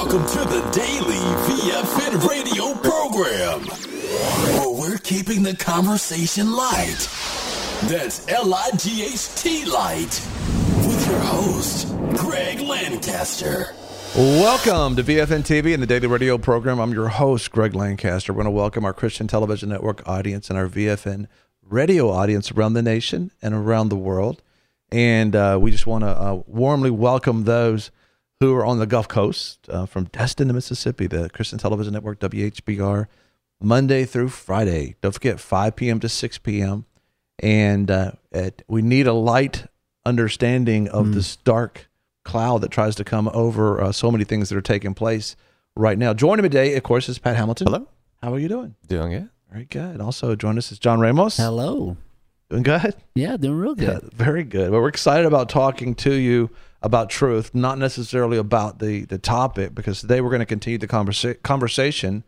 Welcome to the Daily VFN radio program, where we're keeping the conversation light. That's L-I-G-H-T light. With your host, Greg Lancaster. Welcome to VFN TV and the Daily Radio program. I'm your host, Greg Lancaster. We're going to welcome our Christian Television Network audience and our VFN radio audience around the nation and around the world. And we just want to warmly welcome those who are on the Gulf Coast, from Destin to Mississippi, the Christian Television Network, WHBR, Monday through Friday. Don't forget, 5 p.m. to 6 p.m. And we need a light understanding of this dark cloud that tries to come over so many things that are taking place right now. Joining me today, of course, is Pat Hamilton. Hello. How are you doing? Doing good. Very good. Also joining us is John Ramos. Hello. Doing good? Yeah, doing real good. Yeah, very good. Well, we're excited about talking to you about truth, not necessarily about the topic, because today we're going to continue the conversation,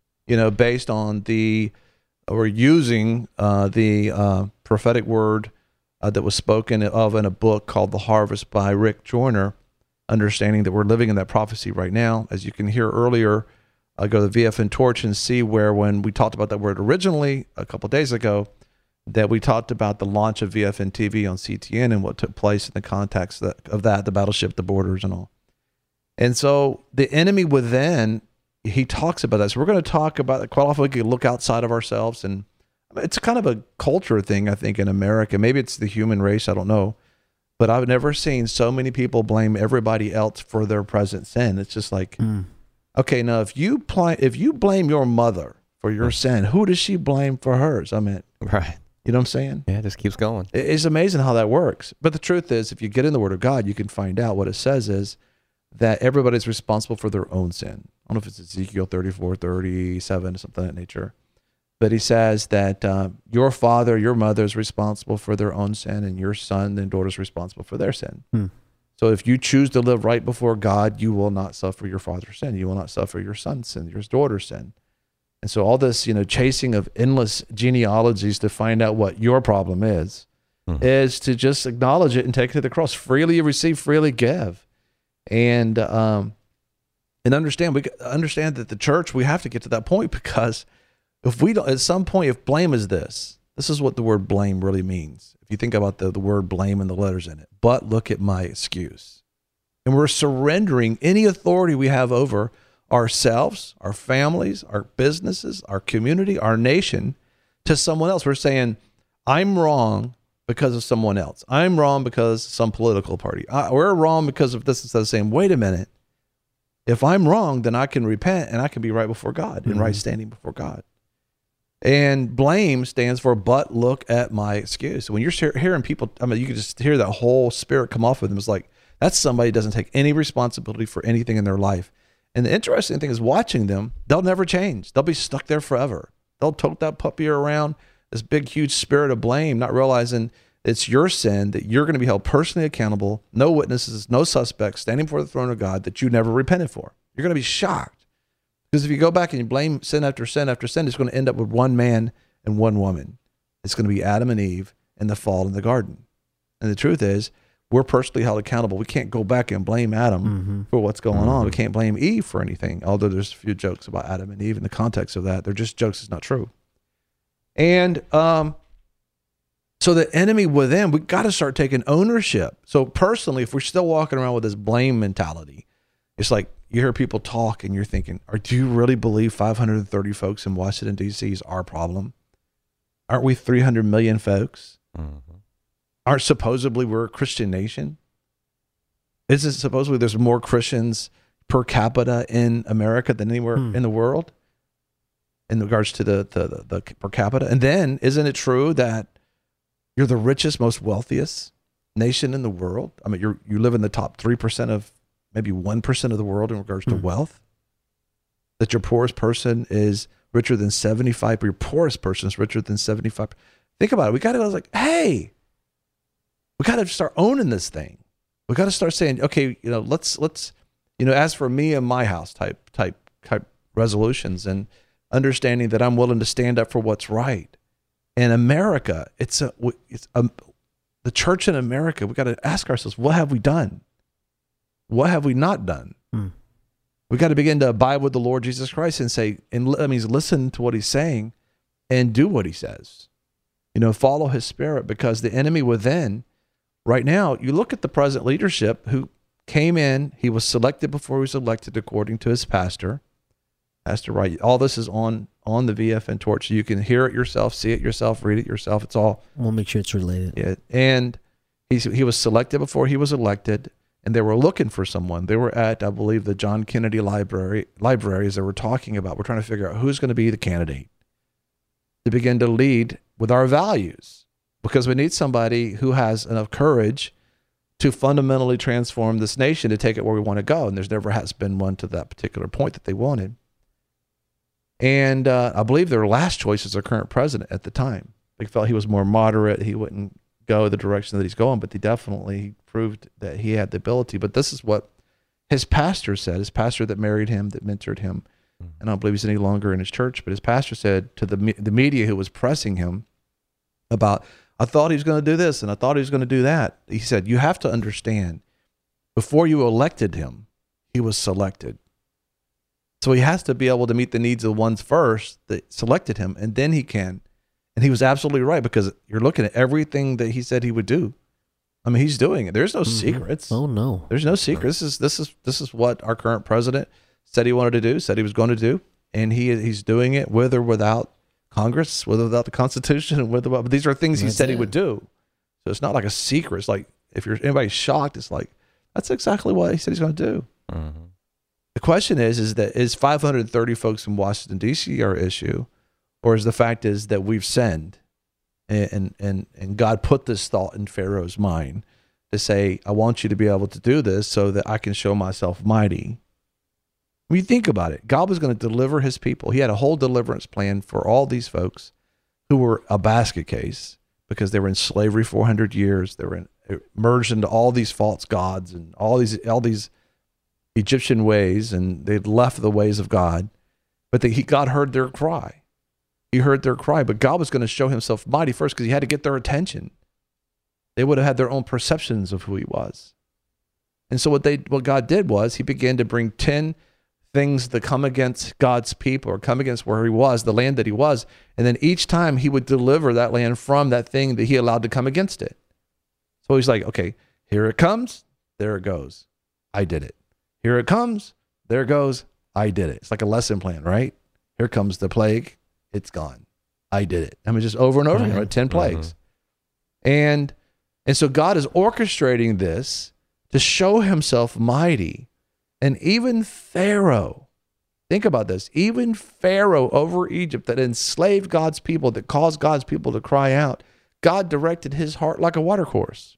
based on we're using the prophetic word that was spoken of in a book called The Harvest by Rick Joyner, understanding that we're living in that prophecy right now. As you can hear earlier, go to the VFN Torch and see where, when we talked about that word originally a couple of days ago, that we talked about the launch of VFN TV on CTN and what took place in the context of that, the battleship, the borders, and all. And so the enemy within, he talks about that. So we're going to talk about it. Quite often we can look outside of ourselves, and it's kind of a culture thing, I think, in America. Maybe it's the human race, I don't know. But I've never seen so many people blame everybody else for their present sin. It's just like, okay, now if you blame your mother for your sin, who does she blame for hers? I mean, Right. You know what I'm saying? Yeah, it just keeps going. It's amazing how that works. But the truth is, if you get in the Word of God, you can find out what it says is that everybody's responsible for their own sin. I don't know if it's Ezekiel 34, 37, something of that nature. But he says that your father, your mother is responsible for their own sin, and your son and daughter is responsible for their sin. So if you choose to live right before God, you will not suffer your father's sin. You will not suffer your son's sin, your daughter's sin. And so all this, chasing of endless genealogies to find out what your problem is to just acknowledge it and take it to the cross. Freely you receive, freely give. And understand that the church, we have to get to that point, because if we don't, at some point, if blame is this is what the word blame really means. If you think about the word blame and the letters in it, but look at my excuse. And we're surrendering any authority we have over ourselves, our families, our businesses, our community, our nation to someone else. We're saying, I'm wrong because of someone else. I'm wrong because of some political party. We're wrong because of this. Instead of saying, wait a minute, if I'm wrong, then I can repent and I can be right before God and right standing before God. And blame stands for, but look at my excuse. When you're hearing people, you can just hear that whole spirit come off of them. It's like, that's somebody who doesn't take any responsibility for anything in their life. And the interesting thing is, watching them, they'll never change. They'll be stuck there forever. They'll tote that puppy around, this big, huge spirit of blame, not realizing it's your sin, that you're going to be held personally accountable, no witnesses, no suspects, standing before the throne of God that you never repented for. You're going to be shocked. Because if you go back and you blame sin after sin after sin, it's going to end up with one man and one woman. It's going to be Adam and Eve and the fall in the garden. And the truth is, we're personally held accountable. We can't go back and blame Adam for what's going on. We can't blame Eve for anything, although there's a few jokes about Adam and Eve in the context of that. They're just jokes. It's not true. And so the enemy within, we got to start taking ownership. So personally, if we're still walking around with this blame mentality, it's like you hear people talk and you're thinking, do you really believe 530 folks in Washington, D.C. is our problem? Aren't we 300 million folks? Aren't supposedly we're a Christian nation? Isn't supposedly there's more Christians per capita in America than anywhere in the world in regards to the per capita? And then isn't it true that you're the richest, most wealthiest nation in the world? You live in the top 3% of maybe 1% of the world in regards to wealth? That your poorest person is richer than 75%, your poorest person is richer than 75%. Think about it. We got to go like, hey, we got to start owning this thing. We got to start saying, okay, let's as for me and my house type resolutions, and understanding that I'm willing to stand up for what's right. In America, the church in America, we got to ask ourselves, what have we done? What have we not done? We got to begin to abide with the Lord Jesus Christ and say, and that means listen to what he's saying and do what he says. Follow his spirit, because the enemy within, right now, you look at the present leadership who came in, he was selected before he was elected according to his pastor. Pastor Wright, all this is on the VFN Torch. So you can hear it yourself, see it yourself, read it yourself. It's all. We'll make sure it's related. Yeah, and he was selected before he was elected, and they were looking for someone. They were at, I believe, the John Kennedy Library as they were talking about. We're trying to figure out who's going to be the candidate to begin to lead with our values, because we need somebody who has enough courage to fundamentally transform this nation to take it where we want to go. And there's never has been one to that particular point that they wanted. And I believe their last choice is our current president at the time. They felt he was more moderate. He wouldn't go the direction that he's going, but he definitely proved that he had the ability. But this is what his pastor said, his pastor that married him, that mentored him. And I don't believe he's any longer in his church, but his pastor said to the media who was pressing him about, I thought he was going to do this and I thought he was going to do that. He said, you have to understand, before you elected him, he was selected. So he has to be able to meet the needs of the ones first that selected him, and then he can. And he was absolutely right, because you're looking at everything that he said he would do. I mean, he's doing it. There's no secrets. Oh no, there's no secrets. This is what our current president said he wanted to do, said he was going to do, and he's doing it with or without Congress, with or without the Constitution, and with or without. But these are things he said he would do. So it's not like a secret. It's like, if anybody's shocked, it's like, that's exactly what he said he's going to do. Mm-hmm. The question is 530 folks in Washington, D.C. our issue, or is the fact is that we've sinned, and God put this thought in Pharaoh's mind to say, I want you to be able to do this so that I can show myself mighty. When you think about it, God was going to deliver his people. He had a whole deliverance plan for all these folks who were a basket case because they were in slavery 400 years. They were merged into all these false gods and all these Egyptian ways, and they'd left the ways of God. But God heard their cry. He heard their cry, but God was going to show himself mighty first, because he had to get their attention. They would have had their own perceptions of who he was. And so what God did was he began to bring 10 things that come against God's people, or come against where he was, the land that he was. And then each time he would deliver that land from that thing that he allowed to come against it. So he's like, okay, here it comes. There it goes. I did it. Here it comes. There it goes. I did it. It's like a lesson plan, right? Here comes the plague. It's gone. I did it. I mean, just over and over again, right? 10 plagues. And so God is orchestrating this to show himself mighty. And even Pharaoh, think about this, even Pharaoh over Egypt that enslaved God's people, that caused God's people to cry out, God directed his heart like a watercourse.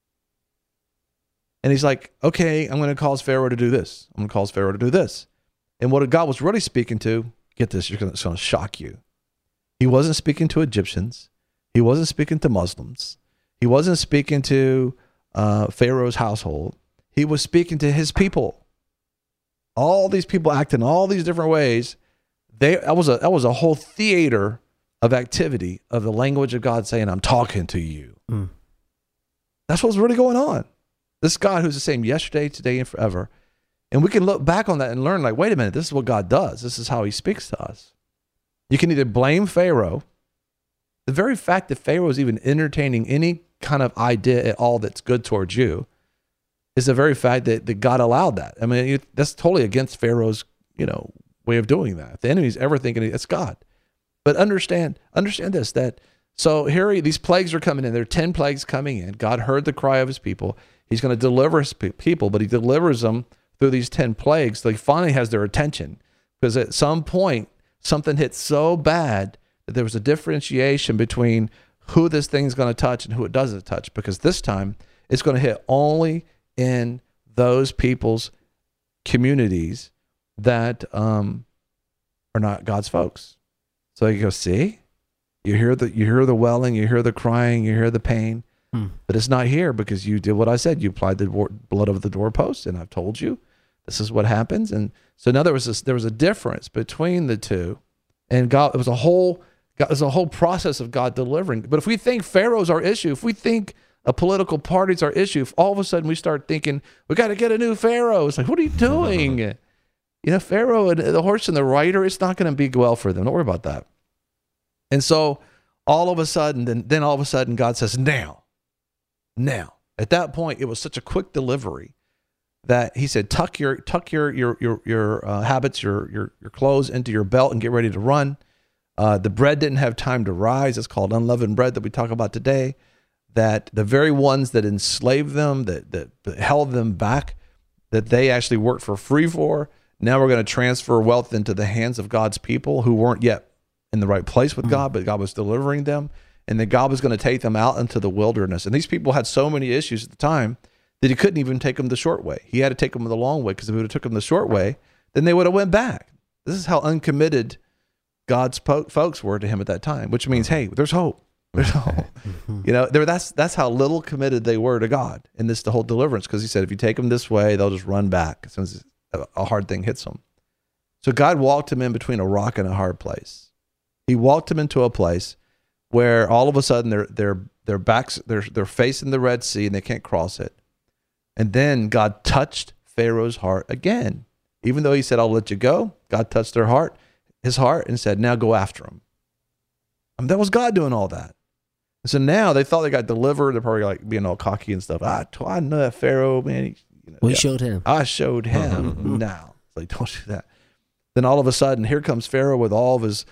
And he's like, okay, I'm going to cause Pharaoh to do this. I'm going to cause Pharaoh to do this. And what God was really speaking to, get this, it's going to shock you. He wasn't speaking to Egyptians. He wasn't speaking to Muslims. He wasn't speaking to Pharaoh's household. He was speaking to his people. All these people acting all these different ways. That was a whole theater of activity of the language of God saying, I'm talking to you. That's what's really going on. This God who's the same yesterday, today, and forever. And we can look back on that and learn, like, wait a minute, this is what God does. This is how he speaks to us. You can either blame Pharaoh. The very fact that Pharaoh is even entertaining any kind of idea at all that's good towards you is the very fact that God allowed that. I mean, that's totally against Pharaoh's, way of doing that. If the enemy's ever thinking it's God. But understand this, that so here these plagues are coming in. There are 10 plagues coming in. God heard the cry of his people. He's going to deliver his people, but he delivers them through these 10 plagues. So he finally has their attention, because at some point, something hit so bad that there was a differentiation between who this thing's going to touch and who it doesn't touch, because this time it's going to hit only in those people's communities that are not God's folks. So you go, see, you hear the wailing, you hear the crying, you hear the pain, but it's not here because you did what I said. You applied the blood over the doorpost, and I've told you this is what happens. And so now there was a difference between the two, and God, it was a whole process of God delivering. But if we think Pharaoh's our issue, if we think a political party's our issue, if all of a sudden we start thinking we got to get a new Pharaoh, it's like, what are you doing? Pharaoh and the horse and the rider, it's not going to be well for them. Don't worry about that. And so all of a sudden, then all of a sudden, God says, now. At that point, it was such a quick delivery that he said, tuck your habits, your clothes into your belt and get ready to run. The bread didn't have time to rise. It's called unleavened bread that we talk about today. That the very ones that enslaved them, that held them back, that they actually worked for free for, now we're going to transfer wealth into the hands of God's people who weren't yet in the right place with God, but God was delivering them. And then God was going to take them out into the wilderness. And these people had so many issues at the time that he couldn't even take them the short way. He had to take them the long way, because if he would have took them the short way, then they would have went back. This is how uncommitted God's folks were to him at that time, which means, hey, there's hope. There's hope. That's how little committed they were to God in the whole deliverance, because he said, if you take them this way, they'll just run back as soon as a hard thing hits them. So God walked him in between a rock and a hard place. He walked him into a place where all of a sudden they're facing the Red Sea and they can't cross it. And then God touched Pharaoh's heart again. Even though he said, I'll let you go, God touched his heart, and said, now go after him. That was God doing all that. And so now they thought they got delivered. They're probably like being all cocky and stuff. I know that Pharaoh, man. We showed him. I showed him. Now, like, don't do that. Then all of a sudden, here comes Pharaoh with all of his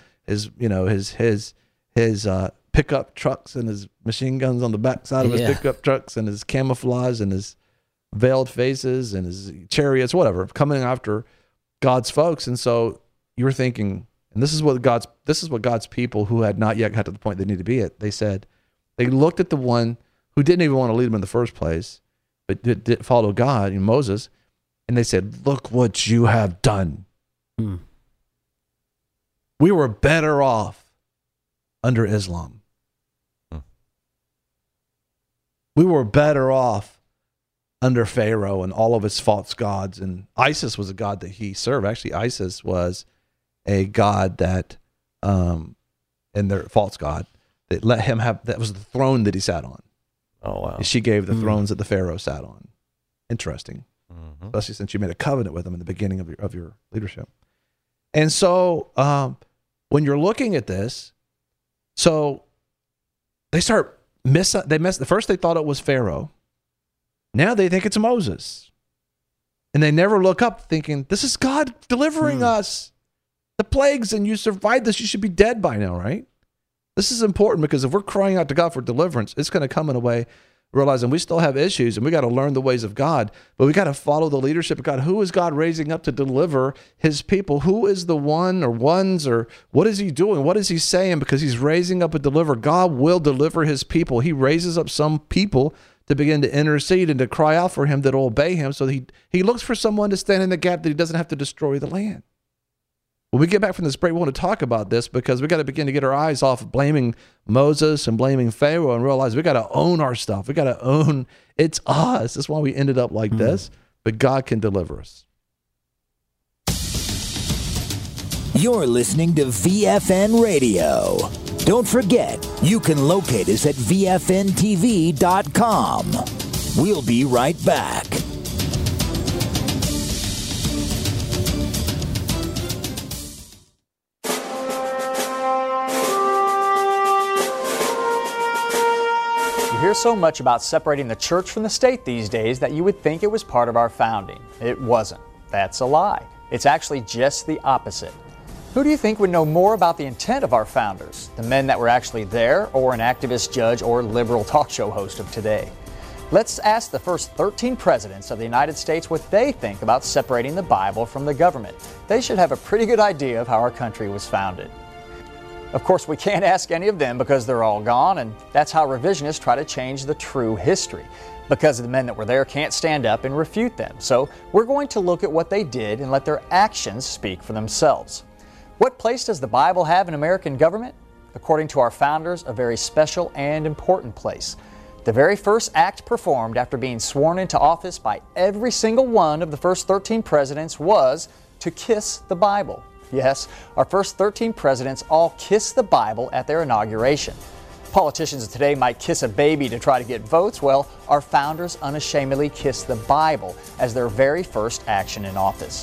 pickup trucks and his machine guns on the backside of his pickup trucks and his camouflage and his veiled faces and his chariots, whatever, coming after God's folks. And so you were thinking, and this is what God's people who had not yet got to the point they need to be at. They said, they looked at the one who didn't even want to lead them in the first place, but did follow God, Moses, and they said, look what you have done. We were better off under Islam. We were better off under Pharaoh and all of his false gods. And Isis was a god that he served. Actually, Isis was a god that, and their false god, that let him have, that was the throne that he sat on. Oh, wow. She gave the thrones that the Pharaoh sat on. Interesting. Especially since you made a covenant with him in the beginning of your leadership. And so when you're looking at this, so they start first they thought it was Pharaoh. Now they think it's Moses. And they never look up thinking, this is God delivering us. The plagues, and you survived this. You should be dead by now, right? This is important, because if we're crying out to God for deliverance, it's going to come in a way realizing we still have issues and we got to learn the ways of God, but we got to follow the leadership of God. Who is God raising up to deliver his people? Who is the one or ones, or what is he doing? What is he saying? Because he's raising up a deliverer. God will deliver his people. He raises up some people to begin to intercede and to cry out for him, that will obey him. So he looks for someone to stand in the gap that he doesn't have to destroy the land. When we get back from this break, we want to talk about this, because we got to begin to get our eyes off of blaming Moses and blaming Pharaoh and realize we got to own our stuff. We got to own it's us. That's why we ended up like this, but God can deliver us. You're listening to VFN Radio. Don't forget, you can locate us at VFNTV.com. We'll be right back. You hear so much about separating the church from the state these days that you would think it was part of our founding. It wasn't. That's a lie. It's actually just the opposite. Who do you think would know more about the intent of our founders? The men that were actually there, or an activist judge or liberal talk show host of today? Let's ask the first 13 presidents of the United States what they think about separating the Bible from the government. They should have a pretty good idea of how our country was founded. Of course, we can't ask any of them because they're all gone, and that's how revisionists try to change the true history, because the men that were there can't stand up and refute them. So we're going to look at what they did and let their actions speak for themselves. What place does the Bible have in American government? According to our founders, a very special and important place. The very first act performed after being sworn into office by every single one of the first 13 presidents was to kiss the Bible. Yes, our first 13 presidents all kissed the Bible at their inauguration. Politicians today might kiss a baby to try to get votes. Well, our founders unashamedly kissed the Bible as their very first action in office.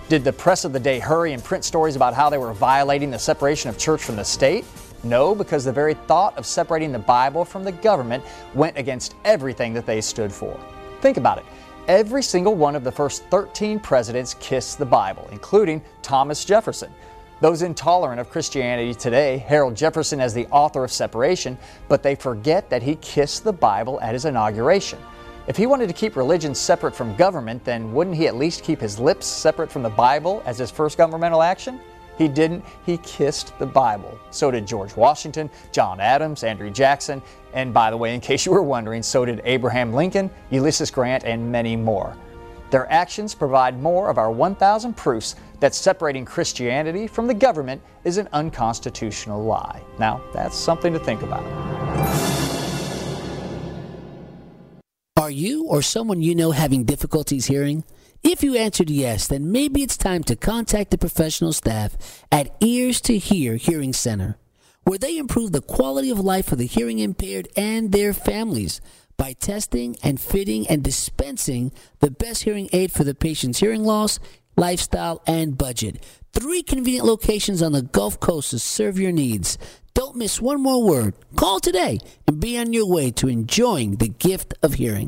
Did the press of the day hurry and print stories about how they were violating the separation of church from the state? No, because the very thought of separating the Bible from the government went against everything that they stood for. Think about it. Every single one of the first 13 presidents kissed the Bible, including Thomas Jefferson. Those intolerant of Christianity today herald Jefferson as the author of separation, but they forget that he kissed the Bible at his inauguration. If he wanted to keep religion separate from government, then wouldn't he at least keep his lips separate from the Bible as his first governmental action? He didn't. He kissed the Bible. So did George Washington, John Adams, Andrew Jackson, and by the way, in case you were wondering, so did Abraham Lincoln, Ulysses Grant, and many more. Their actions provide more of our 1,000 proofs that separating Christianity from the government is an unconstitutional lie. Now, that's something to think about. Are you or someone you know having difficulties hearing? If you answered yes, then maybe it's time to contact the professional staff at Ears to Hear Hearing Center, where they improve the quality of life for the hearing impaired and their families by testing and fitting and dispensing the best hearing aid for the patient's hearing loss, lifestyle, and budget. 3 convenient locations on the Gulf Coast to serve your needs. Don't miss one more word. Call today and be on your way to enjoying the gift of hearing.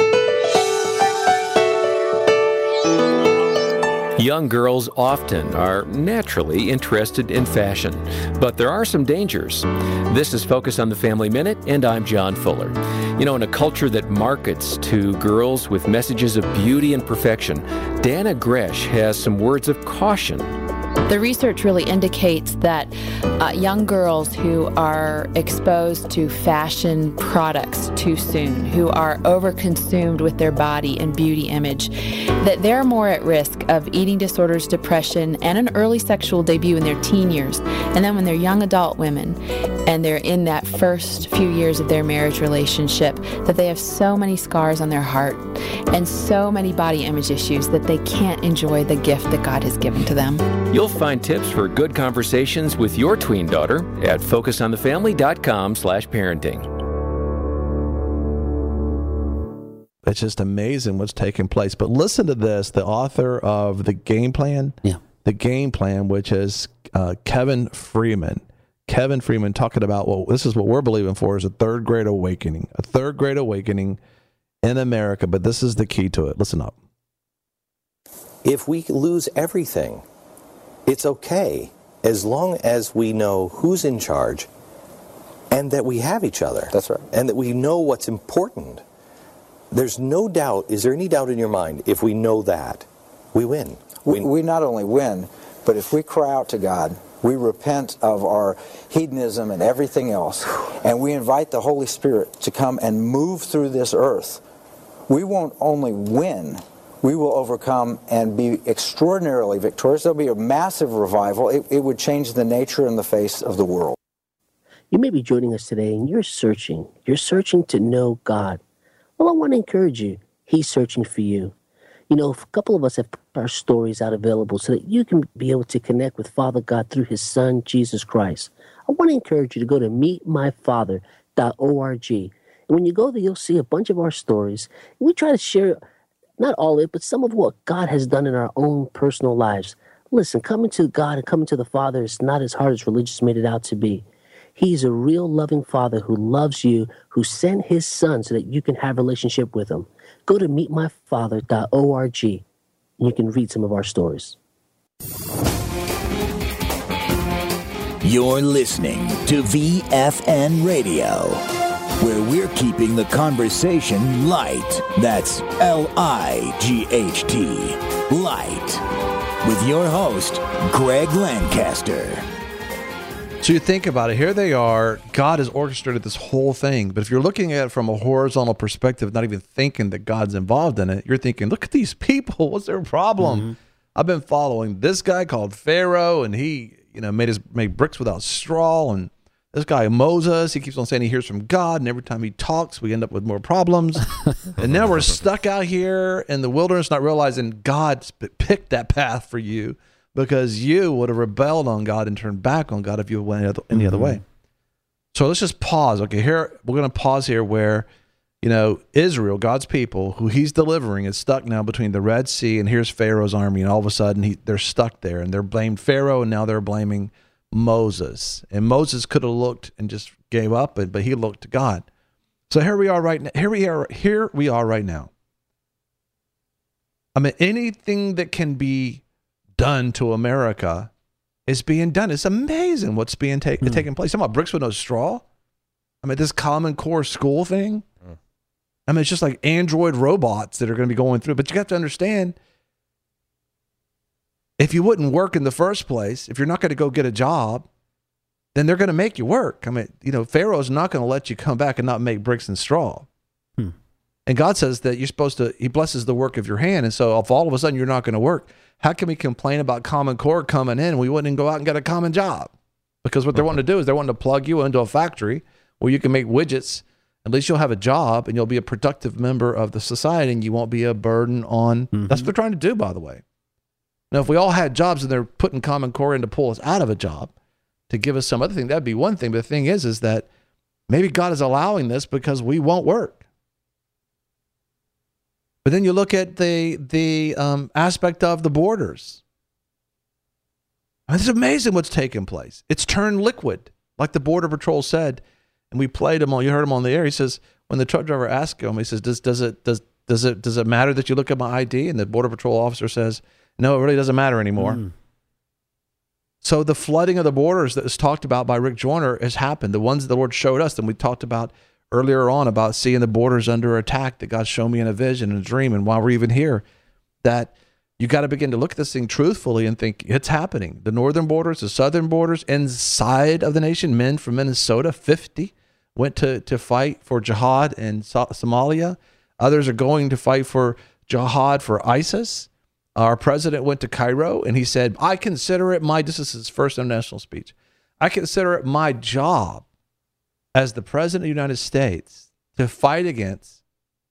Young girls often are naturally interested in fashion, but there are some dangers. This is Focus on the Family Minute, and I'm John Fuller. You know, in a culture that markets to girls with messages of beauty and perfection, Dana Gresh has some words of caution. The research really indicates that young girls who are exposed to fashion products too soon, who are overconsumed with their body and beauty image, that they're more at risk of eating disorders, depression, and an early sexual debut in their teen years. And then when they're young adult women and they're in that first few years of their marriage relationship, that they have so many scars on their heart and so many body image issues that they can't enjoy the gift that God has given to them. You'll find tips for good conversations with your tween daughter at focusonthefamily.com/parenting. It's just amazing what's taking place. But listen to this, the author of The Game Plan, which is Kevin Freeman. Kevin Freeman talking about, well, this is what we're believing for, is a third great awakening in America. But this is the key to it. Listen up. If we lose everything, it's okay as long as we know who's in charge and that we have each other. That's right. And that we know what's important. There's no doubt, is there any doubt in your mind, if we know that, we win? We not only win, but if we cry out to God, we repent of our hedonism and everything else, and we invite the Holy Spirit to come and move through this earth, we won't only win, we will overcome and be extraordinarily victorious. There'll be a massive revival. It would change the nature and the face of the world. You may be joining us today and you're searching to know God. Well, I want to encourage you. He's searching for you. You know, a couple of us have put our stories out available so that you can be able to connect with Father God through his Son, Jesus Christ. I want to encourage you to go to meetmyfather.org. And when you go there, you'll see a bunch of our stories. And we try to share, not all of it, but some of what God has done in our own personal lives. Listen, coming to God and coming to the Father is not as hard as religious made it out to be. He's a real loving Father who loves you, who sent his Son so that you can have a relationship with him. Go to meetmyfather.org and you can read some of our stories. You're listening to VFN Radio, where we're keeping the conversation light. That's LIGHT, light. With your host, Greg Lancaster. So you think about it, here they are, God has orchestrated this whole thing, but if you're looking at it from a horizontal perspective, not even thinking that God's involved in it, you're thinking, look at these people, what's their problem? Mm-hmm. I've been following this guy called Pharaoh, and he, made bricks without straw, and this guy Moses, he keeps on saying he hears from God, and every time he talks, we end up with more problems. And now we're stuck out here in the wilderness, not realizing God picked that path for you, because you would have rebelled on God and turned back on God if you went any other way. So let's just pause. Okay, here we're going to pause here where Israel, God's people, who he's delivering, is stuck now between the Red Sea and here's Pharaoh's army, and all of a sudden they're stuck there, and they're blamed Pharaoh, and now they're blaming Moses. And Moses could have looked and just gave up, but he looked to God. So here we are right now. Here we are right now. I mean, anything that can be done to America is being done. It's amazing what's being taking place. Talking about bricks with no straw. I mean, this Common Core school thing. I mean, it's just like android robots that are going to be going through. But you have to understand, if you wouldn't work in the first place, if you're not going to go get a job, then they're going to make you work. I mean, Pharaoh's not going to let you come back and not make bricks and straw. And God says that you're supposed to, he blesses the work of your hand. And so if all of a sudden you're not going to work, how can we complain about Common Core coming in and we wouldn't go out and get a common job? Because what they're wanting to do is they're wanting to plug you into a factory where you can make widgets. At least you'll have a job and you'll be a productive member of the society and you won't be a burden on. That's what they're trying to do, by the way. Now, if we all had jobs and they're putting Common Core in to pull us out of a job to give us some other thing, that'd be one thing. But the thing is that maybe God is allowing this because we won't work. But then you look at the aspect of the borders. I mean, it's amazing what's taking place. It's turned liquid, like the Border Patrol said, and we played him on. You heard him on the air. He says when the truck driver asked him, he says, "Does it matter that you look at my ID?" And the Border Patrol officer says, "No, it really doesn't matter anymore." So the flooding of the borders that was talked about by Rick Joyner has happened. The ones the Lord showed us, and we talked about earlier on about seeing the borders under attack that God showed me in a vision and a dream. And while we're even here, that you got to begin to look at this thing truthfully and think it's happening. The northern borders, the southern borders, inside of the nation, men from Minnesota, 50 went to fight for jihad in Somalia. Others are going to fight for jihad for ISIS. Our president went to Cairo and he said, I consider it this is his first international speech. I consider it my job as the President of the United States to fight against,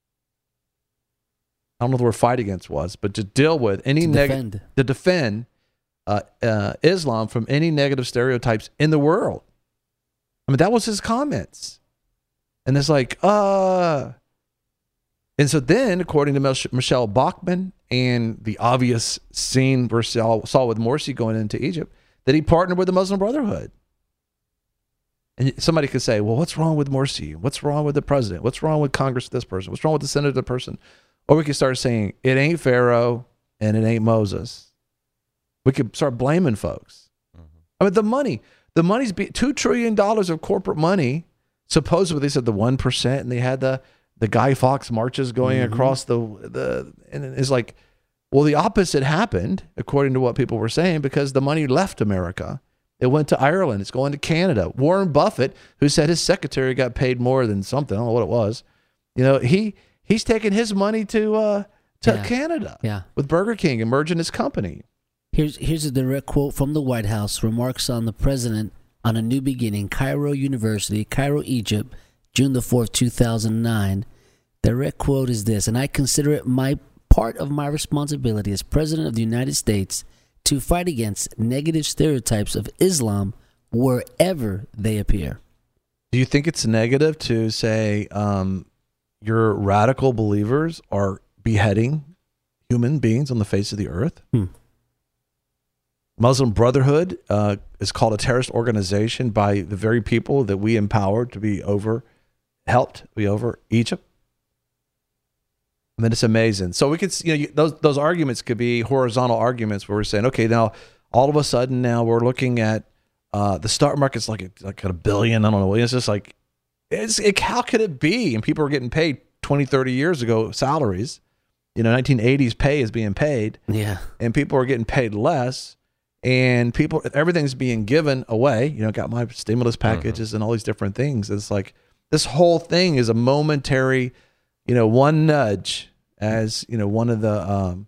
I don't know what the word fight against was, but to deal with any to defend Islam from any negative stereotypes in the world. I mean, that was his comments. And it's like, And so then, according to Michelle Bachmann and the obvious scene we saw with Morsi going into Egypt, that he partnered with the Muslim Brotherhood. And somebody could say, well, what's wrong with Morsi? What's wrong with the president? What's wrong with Congress, this person? What's wrong with the Senate, that person? Or we could start saying, it ain't Pharaoh and it ain't Moses. We could start blaming folks. I mean, the money's $2 trillion of corporate money. Supposedly, they said the 1%, and they had the Guy Fawkes marches going across and it's like, well, the opposite happened, according to what people were saying, because the money left America. It went to Ireland. It's going to Canada. Warren Buffett, who said his secretary got paid more than something, I don't know what it was. He's taking his money to Canada with Burger King and merging his company. Here's a direct quote from the White House, remarks on the president on a new beginning, Cairo University, Cairo, Egypt, June the 4th, 2009. Direct quote is this, and I consider it part of my responsibility as President of the United States to fight against negative stereotypes of Islam wherever they appear. Do you think it's negative to say your radical believers are beheading human beings on the face of the earth? Muslim Brotherhood is called a terrorist organization by the very people that we empowered to helped be over Egypt. I mean, it's amazing. So we could, those arguments could be horizontal arguments where we're saying, okay, now all of a sudden now we're looking at the stock market's like $1 billion. I don't know. It's just like, how could it be? And people are getting paid 20, 30 years ago salaries. 1980s pay is being paid. Yeah. And people are getting paid less. And everything's being given away. Got my stimulus packages and all these different things. It's like this whole thing is a momentary, one nudge, as one of the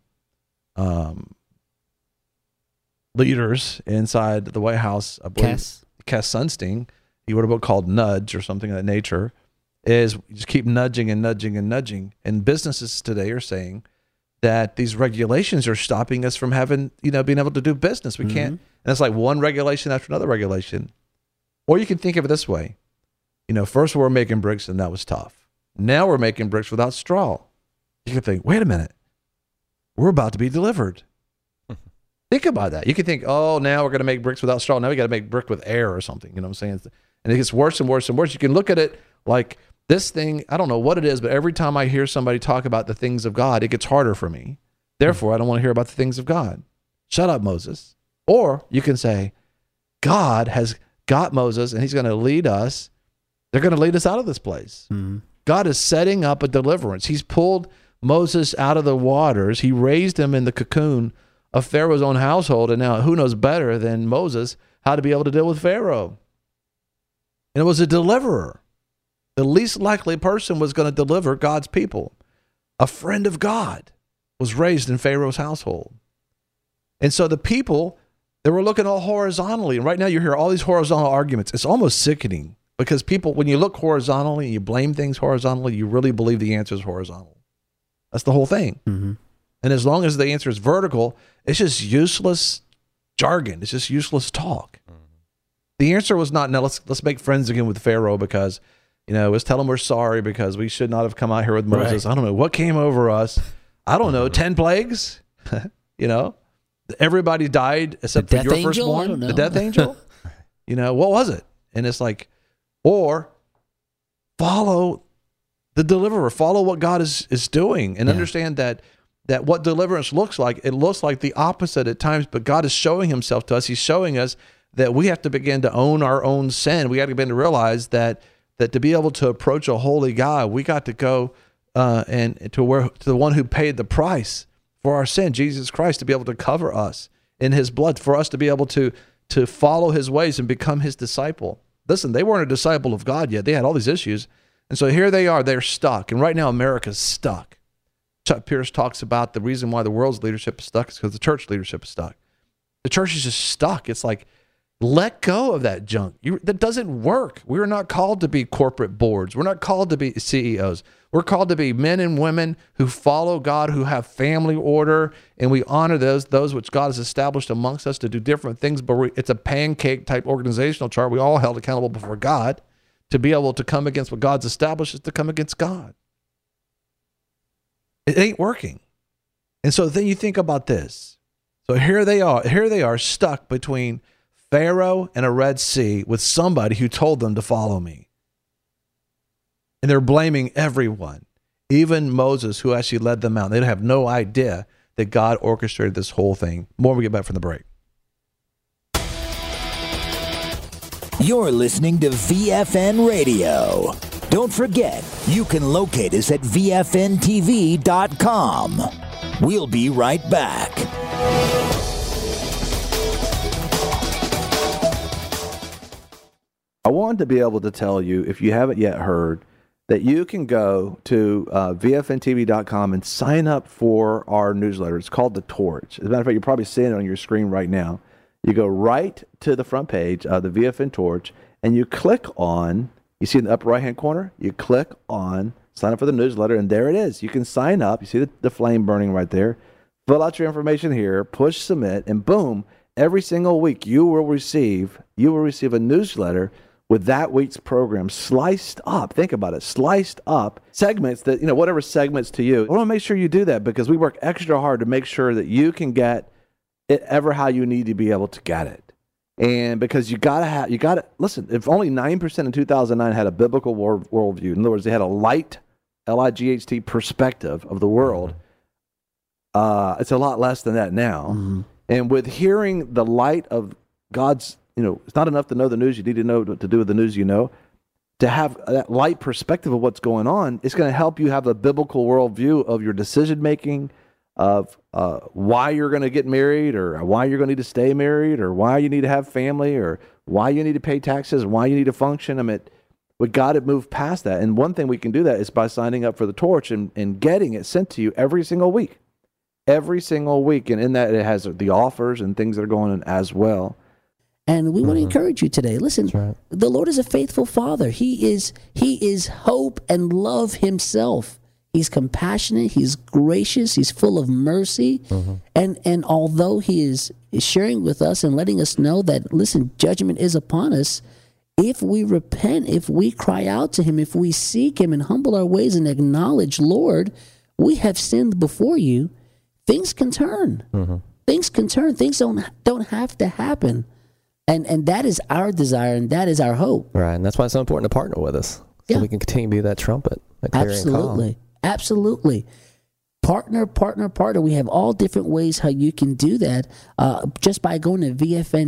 leaders inside the White House, I believe, Cass Sunstein, he wrote a book called Nudge or something of that nature, is you just keep nudging and nudging and nudging. And businesses today are saying that these regulations are stopping us from having, being able to do business. We can't. And it's like one regulation after another regulation. Or you can think of it this way. First we were making bricks and that was tough. Now we're making bricks without straw. You can think, wait a minute, we're about to be delivered. Think about that. You can think, oh, now we're going to make bricks without straw. Now we got to make brick with air or something. You know what I'm saying? And it gets worse and worse and worse. You can look at it like this thing, I don't know what it is, but every time I hear somebody talk about the things of God, it gets harder for me. Therefore, I don't want to hear about the things of God. Shut up, Moses. Or you can say, God has got Moses and he's going to lead us. They're going to lead us out of this place. Mm-hmm. God is setting up a deliverance. He's pulled Moses out of the waters. He raised him in the cocoon of Pharaoh's own household. And now who knows better than Moses how to be able to deal with Pharaoh? And it was a deliverer. The least likely person was going to deliver God's people. A friend of God was raised in Pharaoh's household. And so the people, they were looking all horizontally. And right now you hear all these horizontal arguments. It's almost sickening because people, when you look horizontally and you blame things horizontally, you really believe the answer is horizontal. That's the whole thing. Mm-hmm. And as long as the answer is vertical, it's just useless jargon. It's just useless talk. Mm-hmm. The answer was not, no, let's make friends again with Pharaoh because, let's tell him we're sorry because we should not have come out here with Moses. Right. I don't know what came over us. I don't know, 10 plagues, everybody died except for your firstborn, the death angel. What was it? And it's like, or follow the deliverer, follow what God is doing and understand that what deliverance looks like, it looks like the opposite at times, but God is showing himself to us. He's showing us that we have to begin to own our own sin. We got to begin to realize that to be able to approach a holy God, we got to go and to the one who paid the price for our sin, Jesus Christ, to be able to cover us in his blood, for us to be able to follow his ways and become his disciple. Listen, they weren't a disciple of God yet. They had all these issues. And so here they are, they're stuck. And right now, America's stuck. Chuck Pierce talks about the reason why the world's leadership is stuck is because the church leadership is stuck. The church is just stuck. It's like, let go of that junk. That doesn't work. We're not called to be corporate boards. We're not called to be CEOs. We're called to be men and women who follow God, who have family order, and we honor those which God has established amongst us to do different things. But it's a pancake type organizational chart. We all held accountable before God. To be able to come against what God's established is to come against God. It ain't working. And so then you think about this. So here they are stuck between Pharaoh and a Red Sea with somebody who told them to follow me. And they're blaming everyone, even Moses, who actually led them out. They have no idea that God orchestrated this whole thing. More when we get back from the break. You're listening to VFN Radio. Don't forget, you can locate us at VFNTV.com. We'll be right back. I wanted to be able to tell you, if you haven't yet heard, that you can go to VFNTV.com and sign up for our newsletter. It's called The Torch. As a matter of fact, you're probably seeing it on your screen right now. You go right to the front page of the VFN Torch, and you click on, you see in the upper right-hand corner, you click on sign up for the newsletter, and there it is. You can sign up. You see the flame burning right there. Fill out your information here, push submit, and boom, every single week you will receive a newsletter with that week's program sliced up. Think about it, sliced up segments that, whatever segments to you. I want to make sure you do that because we work extra hard to make sure that you can get it ever how you need to be able to get it. And because you gotta listen, if only 9% in 2009 had a biblical worldview, in other words, they had a light, L-I-G-H-T perspective of the world, it's a lot less than that now. Mm-hmm. And with hearing the light of God's, it's not enough to know the news. You need to know what to do with the news you know. To have that light perspective of what's going on, it's going to help you have a biblical worldview of your decision-making, of why you're going to get married, or why you're going to need to stay married, or why you need to have family, or why you need to pay taxes, and why you need to function. I mean, we got to move past that. And one thing we can do that is by signing up for the Torch and getting it sent to you every single week. Every single week. And in that, it has the offers and things that are going on as well. And we want to encourage you today. Listen, the Lord is a faithful Father. He is hope and love himself. He's compassionate. He's gracious. He's full of mercy. Mm-hmm. And although he is sharing with us and letting us know that, listen, judgment is upon us, If we repent, if we cry out to him, if we seek him and humble our ways and acknowledge, Lord, we have sinned before you, things can turn. Mm-hmm. Things can turn. Things don't have to happen. And that is our desire, and that is our hope. Right, and that's why it's so important to partner with us, so we can continue to be that trumpet, that clarion call. Absolutely. Partner. We have all different ways how you can do that. Just by going to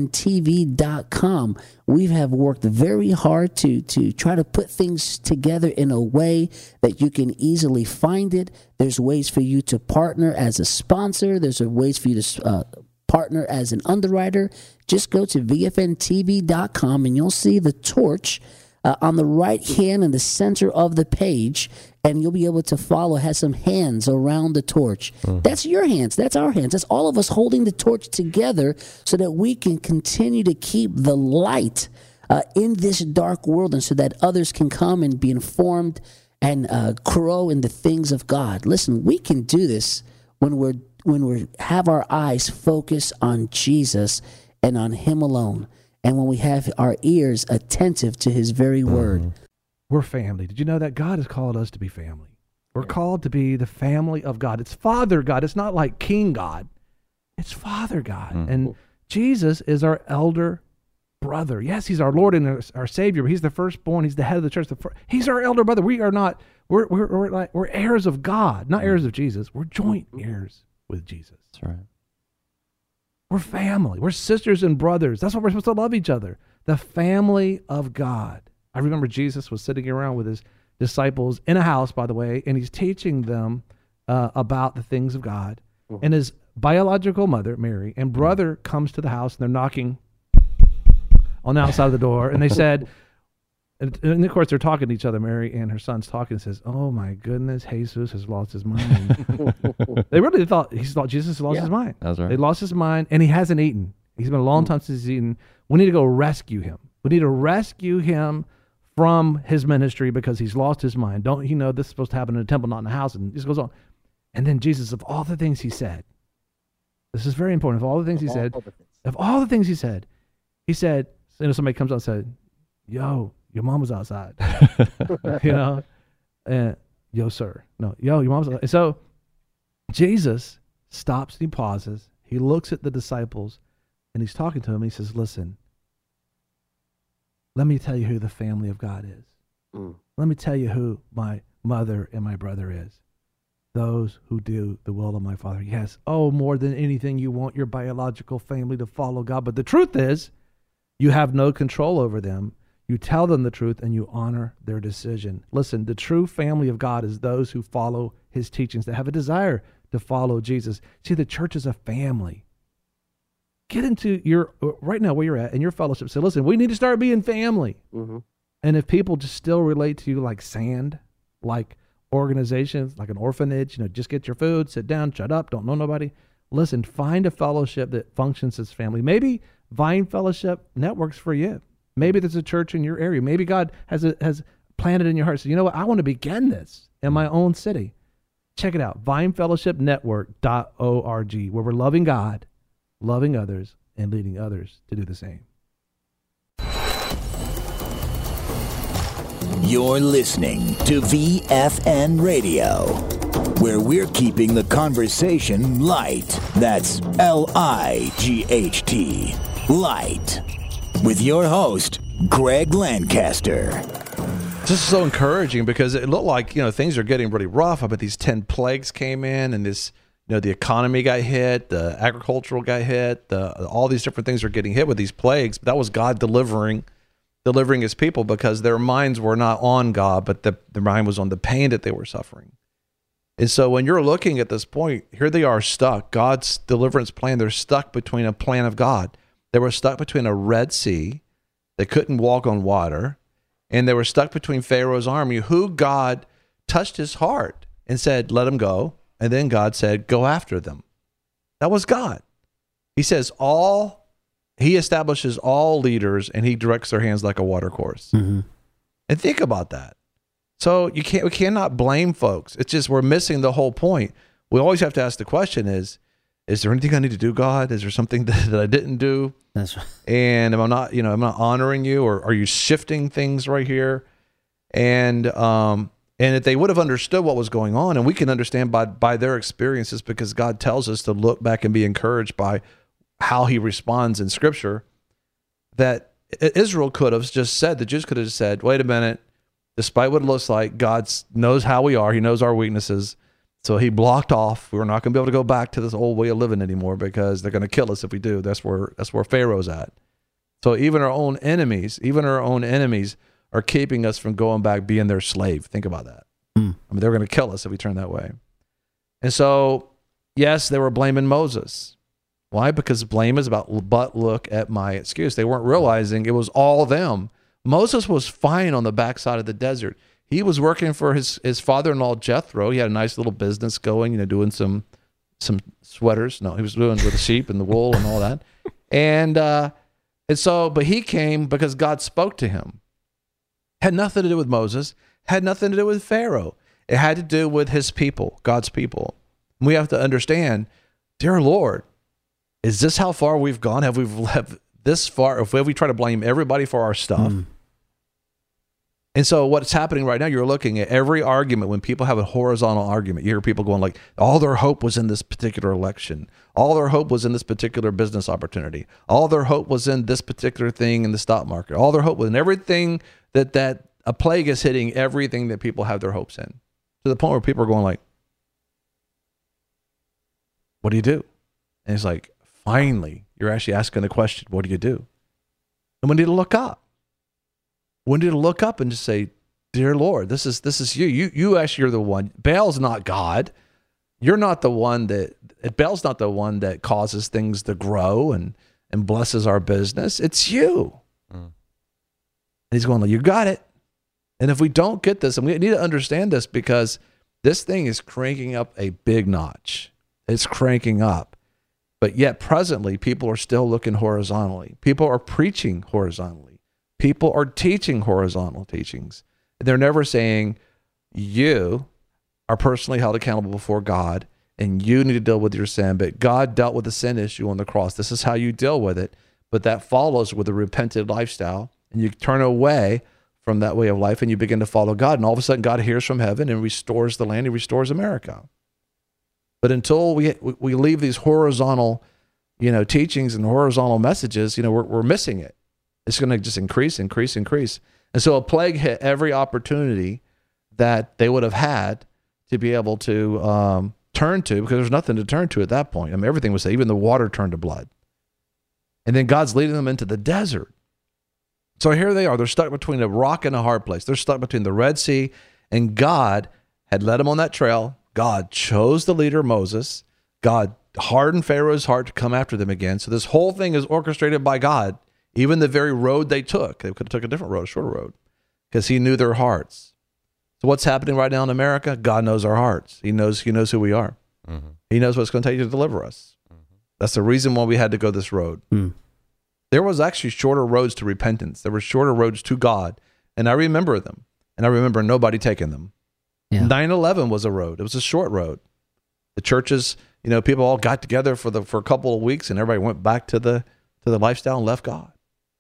VFNTV.com. We have worked very hard to try to put things together in a way that you can easily find it. There's ways for you to partner as a sponsor. There's ways for you to partner as an underwriter. Just go to VFNTV.com and you'll see the torch on the right hand in the center of the page, and you'll be able to follow. It has some hands around the torch. That's your hands. That's our hands. That's all of us holding the torch together so that we can continue to keep the light in this dark world, and so that others can come and be informed and grow in the things of God. Listen, we can do this when we have our eyes focused on Jesus and on him alone, and when we have our ears attentive to his very word. We're family. Did you know that God has called us to be family? We're called to be the family of God. It's Father God. It's not like King God. It's Father God. And Jesus is our elder brother. Yes, he's our Lord and our Savior. He's the firstborn. He's the head of the church. He's our elder brother. We are not, we're heirs of God, not heirs of Jesus. We're joint heirs with Jesus. That's right. We're family. We're sisters and brothers. That's why we're supposed to love each other. The family of God. I remember Jesus was sitting around with his disciples in a house, by the way, and he's teaching them about the things of God. And his biological mother, Mary, and brother comes to the house, and they're knocking on the outside of the door. And they said, and of course they're talking to each other, Mary and her son's talking, and says, "Oh my goodness, Jesus has lost his mind." They really thought Jesus lost his mind. That's right. They lost his mind, and he hasn't eaten. He's been a long time since he's eaten. We need to go rescue him. We need to rescue him from his ministry because he's lost his mind. Don't you know this is supposed to happen in a temple, not in a house? And this goes on. And then Jesus, of all the things he said, this is very important. Of all the things he said, he said, somebody comes out and said, "Yo, your mom was outside." And "Yo, sir." No, "Yo, your mom's outside." And so Jesus stops and he pauses. He looks at the disciples and he's talking to them. And he says, "Listen, let me tell you who the family of God is. Let me tell you who my mother and my brother is. Those who do the will of my Father." Yes. Oh, more than anything, you want your biological family to follow God. But the truth is, you have no control over them. You tell them the truth and you honor their decision. Listen, the true family of God is those who follow his teachings, that have a desire to follow Jesus. See, the church is a family. Get into right now where you're at in your fellowship. Say, listen, we need to start being family. And if people just still relate to you like sand, like organizations, like an orphanage, just get your food, sit down, shut up, don't know nobody. Listen, find a fellowship that functions as family. Maybe Vine Fellowship Network's for you. Maybe there's a church in your area. Maybe God has planted in your heart. So you know what? I want to begin this in my own city. Check it out. VineFellowshipNetwork.org, where we're loving God, loving others, and leading others to do the same. You're listening to VFN Radio, where we're keeping the conversation light. That's LIGHT, light. With your host, Greg Lancaster. This is so encouraging because it looked like, things are getting really rough. I bet these 10 plagues came in and this, the economy got hit, the agricultural got hit, all these different things are getting hit with these plagues. But that was God delivering his people because their minds were not on God, but their mind was on the pain that they were suffering. And so when you're looking at this point, here they are stuck. God's deliverance plan, they're stuck between a plan of God. They were stuck between a Red Sea. They couldn't walk on water. And they were stuck between Pharaoh's army, who God touched his heart and said, let them go. And then God said, go after them. That was God. He says he establishes all leaders and he directs their hands like a water course. And think about that. So we cannot blame folks. It's just we're missing the whole point. We always have to ask the question is, is there anything I need to do, God? Is there something that I didn't do? That's right. And am I not, I'm not honoring you, or are you shifting things right here? And if they would have understood what was going on, and we can understand by their experiences, because God tells us to look back and be encouraged by how he responds in Scripture, that Israel could have just said, the Jews could have just said, wait a minute, despite what it looks like, God knows how we are. He knows our weaknesses. So he blocked off. We're not going to be able to go back to this old way of living anymore, because they're going to kill us if we do. That's where Pharaoh's at. So even our own enemies are keeping us from going back being their slave. Think about that. I mean, they're going to kill us if we turn that way. And so, yes, they were blaming Moses. Why? Because blame is about, but look at my excuse. They weren't realizing it was all them. Moses was fine on the backside of the desert. He was working for his father-in-law, Jethro. He had a nice little business going, doing some sweaters. No, he was doing with the sheep and the wool and all that. And so, but he came because God spoke to him. Had nothing to do with Moses, had nothing to do with Pharaoh. It had to do with his people, God's people. We have to understand, dear Lord, is this how far we've gone? Have we left this far? If we try to blame everybody for our stuff? And so what's happening right now, you're looking at every argument. When people have a horizontal argument, you hear people going like, all their hope was in this particular election. All their hope was in this particular business opportunity. All their hope was in this particular thing in the stock market. All their hope was in everything that a plague is hitting everything that people have their hopes in, to the point where people are going like, what do you do? And it's like, finally, you're actually asking the question, what do you do? And we need to look up. We need to look up and just say, dear Lord, this is you. You actually are the one. Baal's not God. You're not the one Baal's not the one that causes things to grow and blesses our business. It's you. And he's going like, you got it. And if we don't get this, and we need to understand this, because this thing is cranking up a big notch. It's cranking up. But yet presently, people are still looking horizontally. People are preaching horizontally. People are teaching horizontal teachings. They're never saying, you are personally held accountable before God, and you need to deal with your sin. But God dealt with the sin issue on the cross. This is how you deal with it. But that follows with a repentant lifestyle, and you turn away from that way of life, and you begin to follow God. And all of a sudden, God hears from heaven and restores the land. He restores America. But until we leave these horizontal, teachings and horizontal messages, we're missing it. It's going to just increase. And so a plague hit every opportunity that they would have had to be able to turn to, because there's nothing to turn to at that point. I mean, everything was, even the water turned to blood. And then God's leading them into the desert. So here they are. They're stuck between a rock and a hard place. They're stuck between the Red Sea, and God had led them on that trail. God chose the leader, Moses. God hardened Pharaoh's heart to come after them again. So this whole thing is orchestrated by God. Even the very road they took, they could have took a different road, a shorter road, because he knew their hearts. So what's happening right now in America? God knows our hearts. He knows who we are. Mm-hmm. He knows what it's going to take to deliver us. Mm-hmm. That's the reason why we had to go this road. There was actually shorter roads to repentance. There were shorter roads to God, and I remember them, and I remember nobody taking them. Yeah. 9/11 was a road. It was a short road. The churches, people all got together for a couple of weeks, and everybody went back to the lifestyle and left God.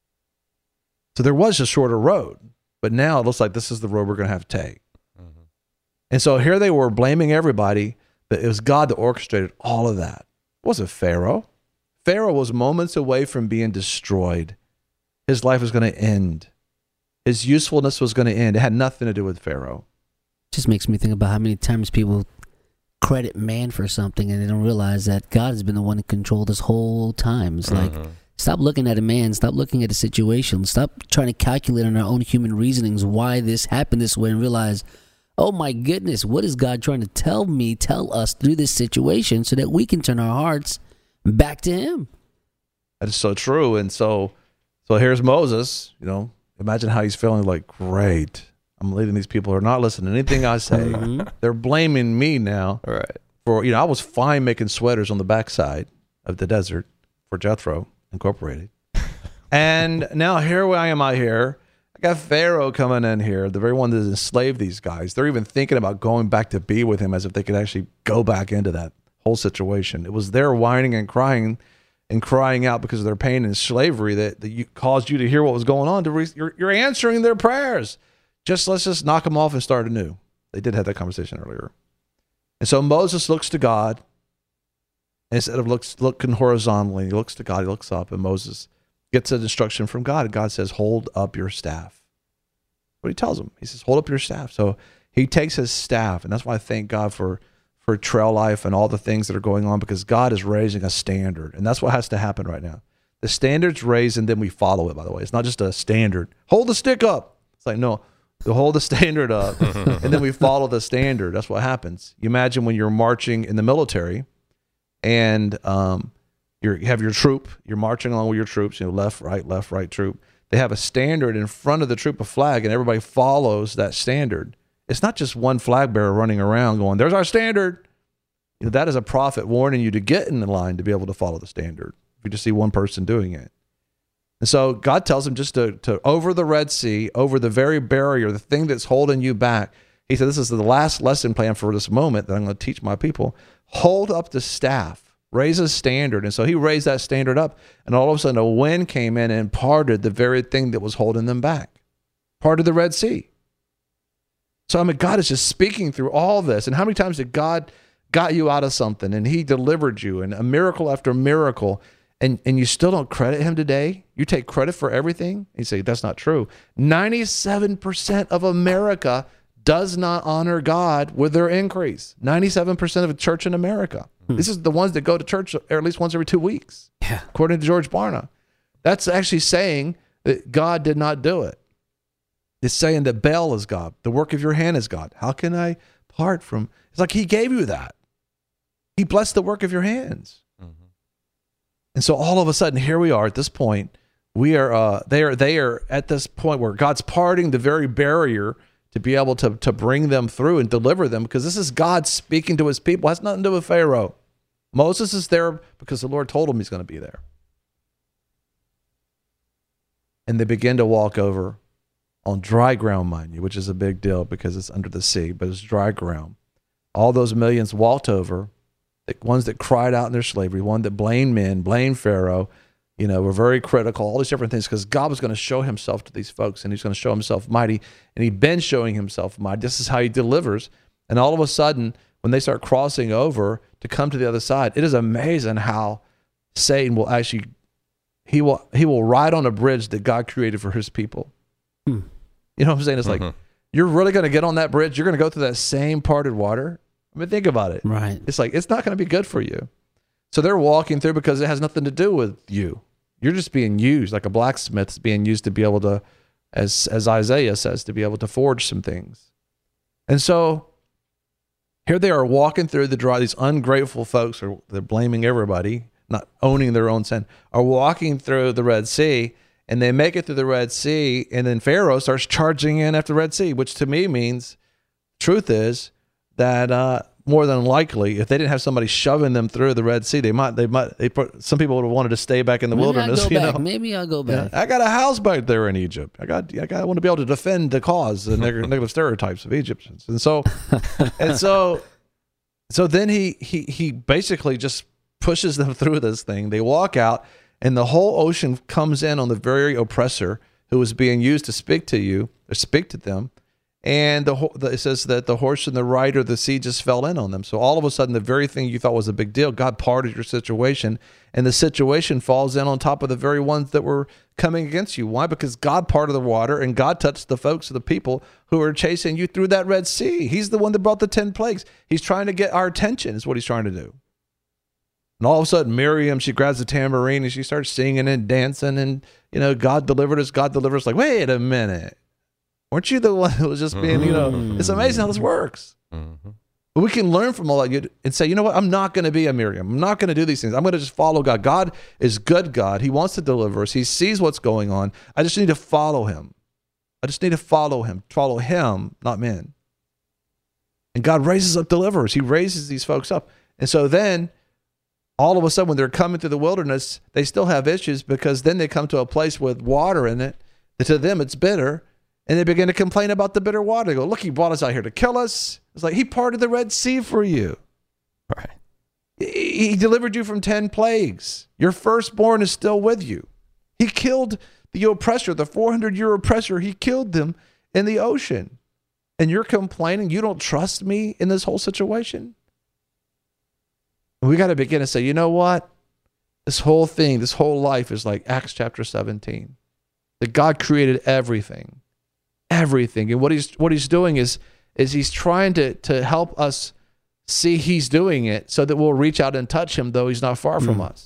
So there was a shorter road, but now it looks like this is the road we're going to have to take. Mm-hmm. And so here they were blaming everybody, but it was God that orchestrated all of that. It wasn't Pharaoh. Pharaoh was moments away from being destroyed. His life was going to end. His usefulness was going to end. It had nothing to do with Pharaoh. Just makes me think about how many times people credit man for something and they don't realize that God has been the one in control this whole time. It's like, stop looking at a man, stop looking at a situation, stop trying to calculate on our own human reasonings why this happened this way, and realize, oh my goodness, what is God trying to tell us through this situation so that we can turn our hearts back to him. That is so true. And so here's Moses, imagine how he's feeling like, great, I'm leading these people who are not listening to anything I say. They're blaming me now. All right. For, I was fine making sweaters on the backside of the desert for Jethro Incorporated. And now here I am out here. I got Pharaoh coming in here, the very one that enslaved these guys. They're even thinking about going back to be with him, as if they could actually go back into that whole situation. It was their whining and crying out because of their pain and slavery that caused you to hear what was going on. You're answering their prayers. Let's just knock them off and start anew. They did have that conversation earlier. And so Moses looks to God. Instead of looking horizontally, he looks to God, he looks up, and Moses gets an instruction from God. And God says, hold up your staff. What he tells him. He says, hold up your staff. So he takes his staff, and that's why I thank God for Trail Life and all the things that are going on, because God is raising a standard, and that's what has to happen right now. The standard's raised, and then we follow it, by the way. It's not just a standard. Hold the stick up. It's like, no, to hold the standard up, and then we follow the standard. That's what happens. You imagine when you're marching in the military, and you have your troop, you're marching along with your troops, left, right troop. They have a standard in front of the troop, a flag, and everybody follows that standard. It's not just one flag bearer running around going, there's our standard. That is a prophet warning you to get in the line to be able to follow the standard. If you just see one person doing it. And so God tells him just to over the Red Sea, over the very barrier, the thing that's holding you back. He said, this is the last lesson plan for this moment that I'm going to teach my people. Hold up the staff, raise a standard. And so he raised that standard up, and all of a sudden a wind came in and parted the very thing that was holding them back. Parted the Red Sea. So, God is just speaking through all this. And how many times did God got you out of something and he delivered you, and a miracle after miracle, and you still don't credit him today? You take credit for everything? You say, that's not true. 97% of America does not honor God with their increase. 97% of the church in America. This is the ones that go to church at least once every 2 weeks, according to George Barna. That's actually saying that God did not do it. It's saying that Baal is God. The work of your hand is God. How can I part from? It's like he gave you that. He blessed the work of your hands. Mm-hmm. And so all of a sudden, here we are at this point. We are, they are at this point where God's parting the very barrier to be able to bring them through and deliver them, because this is God speaking to his people. It has nothing to do with Pharaoh. Moses is there because the Lord told him he's going to be there. And they begin to walk over on dry ground, mind you, which is a big deal because it's under the sea, but it's dry ground. All those millions walked over, the ones that cried out in their slavery, one that blamed men, blamed Pharaoh, were very critical, all these different things, because God was going to show himself to these folks, and he's going to show himself mighty, and he'd been showing himself mighty. This is how he delivers. And all of a sudden, when they start crossing over to come to the other side, it is amazing how Satan will actually, he will ride on a bridge that God created for his people. You know what I'm saying? It's like, you're really going to get on that bridge? You're going to go through that same parted water? I mean, think about it. Right. It's like, it's not going to be good for you. So they're walking through because it has nothing to do with you. You're just being used, like a blacksmith's being used to be able to, as Isaiah says, to be able to forge some things. And so here they are walking through the dry, these ungrateful folks, they're blaming everybody, not owning their own sin, are walking through the Red Sea, and they make it through the Red Sea, and then Pharaoh starts charging in after the Red Sea, which to me means, truth is that more than likely, if they didn't have somebody shoving them through the Red Sea, some people would have wanted to stay back in the wilderness. Maybe I'll go back. Yeah, I got a house back there in Egypt. I want to be able to defend the cause, the negative stereotypes of Egyptians, and so then he basically just pushes them through this thing. They walk out, and the whole ocean comes in on the very oppressor who was being used to speak to you, or speak to them. And it says that the horse and the rider, the sea just fell in on them. So all of a sudden, the very thing you thought was a big deal, God parted your situation, and the situation falls in on top of the very ones that were coming against you. Why? Because God parted the water, and God touched the folks, the people who are chasing you through that Red Sea. He's the one that brought the 10 plagues. He's trying to get our attention, is what he's trying to do. And all of a sudden, Miriam, she grabs the tambourine, and she starts singing and dancing, and, God delivered us, God delivered us. Like, wait a minute. Weren't you the one who was just being, it's amazing how this works. Mm-hmm. But we can learn from all that and say, you know what? I'm not going to be a Miriam. I'm not going to do these things. I'm going to just follow God. God is good God. He wants to deliver us. He sees what's going on. I just need to follow him. Follow him, not men. And God raises up deliverers. He raises these folks up. And so then all of a sudden when they're coming through the wilderness, they still have issues, because then they come to a place with water in it. That to them it's bitter. And they begin to complain about the bitter water. They go, look, he brought us out here to kill us. It's like, he parted the Red Sea for you. Right. He delivered you from 10 plagues. Your firstborn is still with you. He killed the oppressor, the 400-year oppressor. He killed them in the ocean. And you're complaining you don't trust me in this whole situation? We got to begin to say, you know what? This whole thing, this whole life is like Acts chapter 17. That God created everything. Everything. And what he's doing is he's trying to help us see he's doing it so that we'll reach out and touch him, though he's not far from us.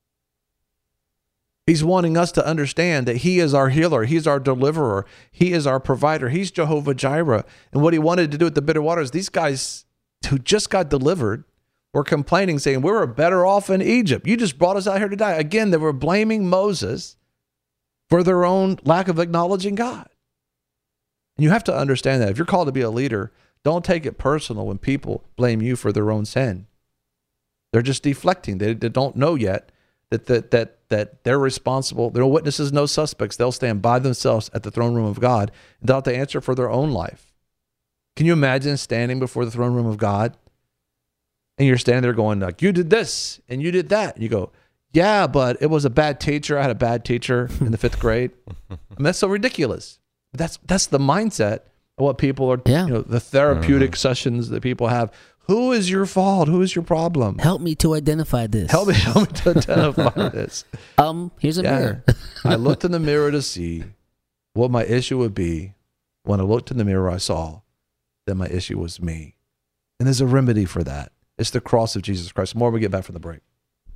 He's wanting us to understand that he is our healer. He's our deliverer. He is our provider. He's Jehovah Jireh. And what he wanted to do at the bitter waters, these guys who just got delivered were complaining, saying, we were better off in Egypt. You just brought us out here to die. Again, they were blaming Moses for their own lack of acknowledging God. And you have to understand that. If you're called to be a leader, don't take it personal when people blame you for their own sin. They're just deflecting. They don't know yet that they're responsible. There are no witnesses, no suspects. They'll stand by themselves at the throne room of God, and they'll have to answer for their own life. Can you imagine standing before the throne room of God, and you're standing there going, like, you did this, and you did that. And you go, yeah, but it was a bad teacher. I had a bad teacher in the 5th grade. I mean, that's so ridiculous. That's the mindset of what people are, the therapeutic sessions that people have. Who is your fault? Who is your problem? Help me to identify this. Help me to identify this. Here's a mirror. I looked in the mirror to see what my issue would be. When I looked in the mirror, I saw that my issue was me. And there's a remedy for that. It's the cross of Jesus Christ. More when we get back from the break.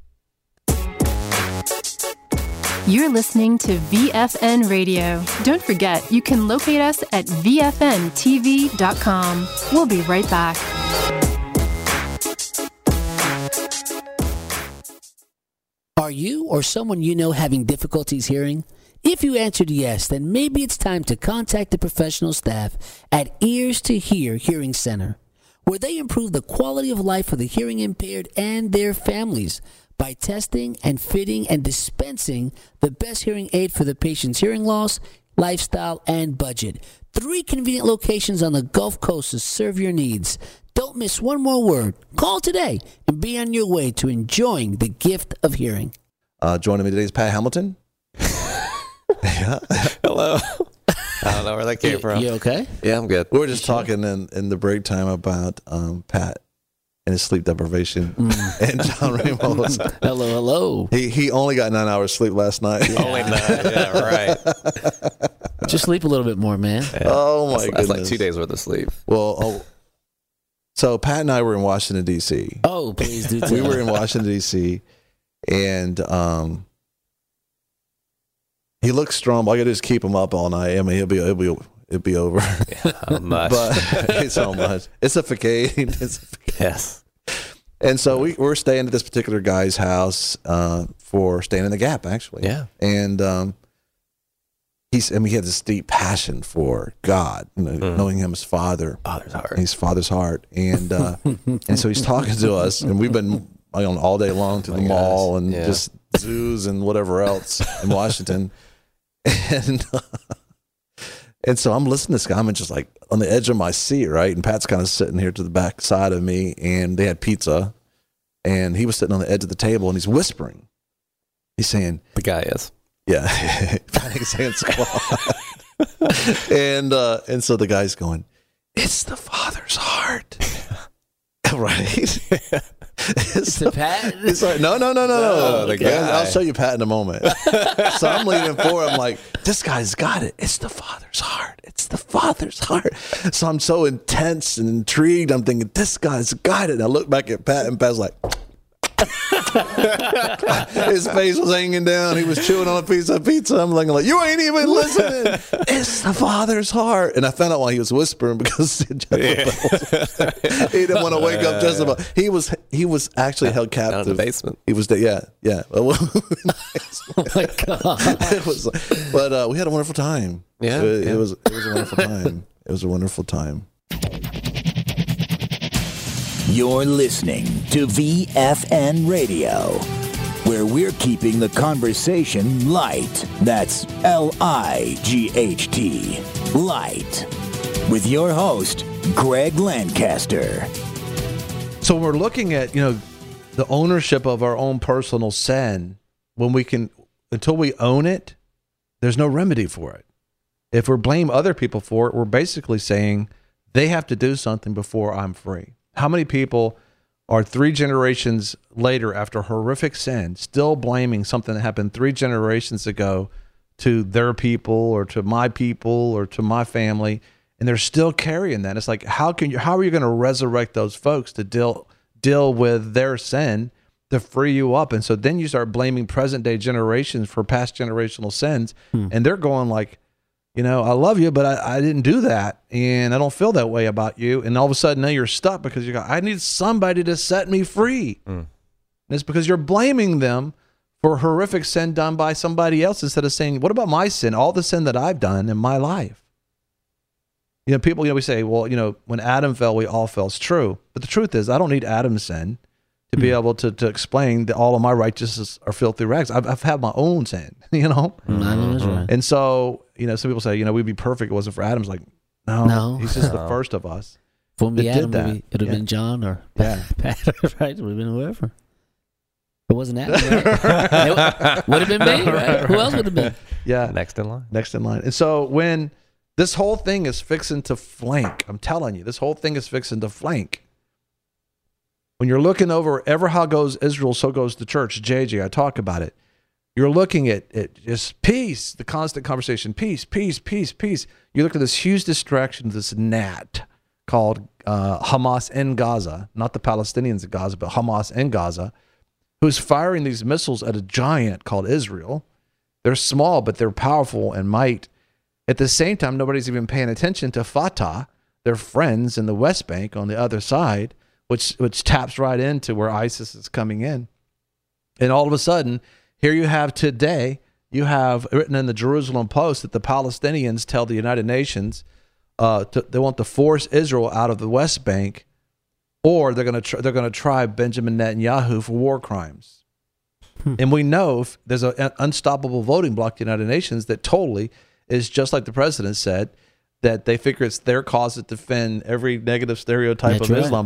You're listening to VFN Radio. Don't forget, you can locate us at VFNTV.com. We'll be right back. Are you or someone you know having difficulties hearing? If you answered yes, then maybe it's time to contact the professional staff at Ears to Hear Hearing Center, where they improve the quality of life for the hearing impaired and their families by testing and fitting and dispensing the best hearing aid for the patient's hearing loss, lifestyle, and budget. 3 convenient locations on the Gulf Coast to serve your needs. Don't miss one more word. Call today and be on your way to enjoying the gift of hearing. Joining me today is Pat Hamilton. Yeah. Hello. I don't know where that came from. You okay? Yeah, I'm good. We were just talking in the break time about Pat and his sleep deprivation and John Ramos. Hello. He only got 9 hours sleep last night. Yeah. Only 9, yeah, right. Just sleep a little bit more, man. Yeah. Oh, my goodness. That's like 2 days worth of sleep. Well, so Pat and I were in Washington, D.C. Oh, please do tell. We were in Washington, D.C., and he looks strong. All I got to do is keep him up all night. I mean, it'll be over. Yeah, how much? But it's so much. It's a facade. Yes. And so we're staying at this particular guy's house for staying in the Gap, actually. Yeah. And he had this deep passion for God, knowing him as Father. Father's heart. He's Father's heart. And and so he's talking to us, and we've been on all day long to the mall and just zoos and whatever else in Washington. And so I'm listening to this guy. I'm just like on the edge of my seat, right? And Pat's kind of sitting here to the back side of me, and they had pizza, and he was sitting on the edge of the table, and he's whispering. He's saying, "The guy is." Yeah, he's saying squad. And so the guy's going, "It's the Father's heart." Right? It's the Pat? It's like, no. The guy. I'll show you Pat in a moment. So I'm leaning forward. I'm like, this guy's got it. It's the Father's heart. It's the Father's heart. So I'm so intense and intrigued. I'm thinking, this guy's got it. And I look back at Pat, and Pat's like, his face was hanging down. He was chewing on a piece of pizza. I'm like, you ain't even listening. It's the Father's heart. And I found out why he was whispering, because he didn't want to wake up Jezebel. He was actually held captive. Down in the basement. He was yeah. Oh my God. But we had a wonderful time. Yeah. It was a wonderful time. It was a wonderful time. You're listening to VFN Radio, where we're keeping the conversation light. That's L-I-G-H-T, light. With your host, Greg Lancaster. So we're looking at, the ownership of our own personal sin, until we own it, there's no remedy for it. If we blame other people for it, we're basically saying they have to do something before I'm free. How many people are 3 generations later after horrific sin still blaming something that happened 3 generations ago to their people or to my people or to my family, and they're still carrying that? It's like, how are you going to resurrect those folks to deal with their sin to free you up? And so then you start blaming present day generations for past generational sins, and they're going like, I love you, but I didn't do that, and I don't feel that way about you. And all of a sudden now you're stuck because you go, I need somebody to set me free. And it's because you're blaming them for horrific sin done by somebody else instead of saying, what about my sin, all the sin that I've done in my life? People, we say, well, when Adam fell, we all fell. It's true. But the truth is, I don't need Adam's sin to be able to explain that all of my righteousness are filthy rags. I've had my own sin, I know that's right. And so, some people say, we'd be perfect if it wasn't for Adam's. Like, no, he's just the first of us. If it wouldn't be Adam, it would have been John or Pat, right? It would have been whoever. It wasn't Adam, right? It would have been me, right? Who else would have been? Yeah. Next in line. And so when this whole thing is fixing to flank, I'm telling you, this whole thing is fixing to flank. When you're looking over, ever how goes Israel, so goes the church. JJ, I talk about it. You're looking at just peace, the constant conversation, peace, peace, peace, peace. You look at this huge distraction, this gnat called Hamas in Gaza, not the Palestinians in Gaza, but Hamas in Gaza, who's firing these missiles at a giant called Israel. They're small, but they're powerful and might. At the same time, nobody's even paying attention to Fatah, their friends in the West Bank on the other side, which taps right into where ISIS is coming in. And all of a sudden, here you have today, you have written in the Jerusalem Post that the Palestinians tell the United Nations they want to force Israel out of the West Bank, or they're going to try Benjamin Netanyahu for war crimes. And we know there's an unstoppable voting bloc, the United Nations, that totally is just like the president said, that they figure it's their cause to defend every negative stereotype of Islam.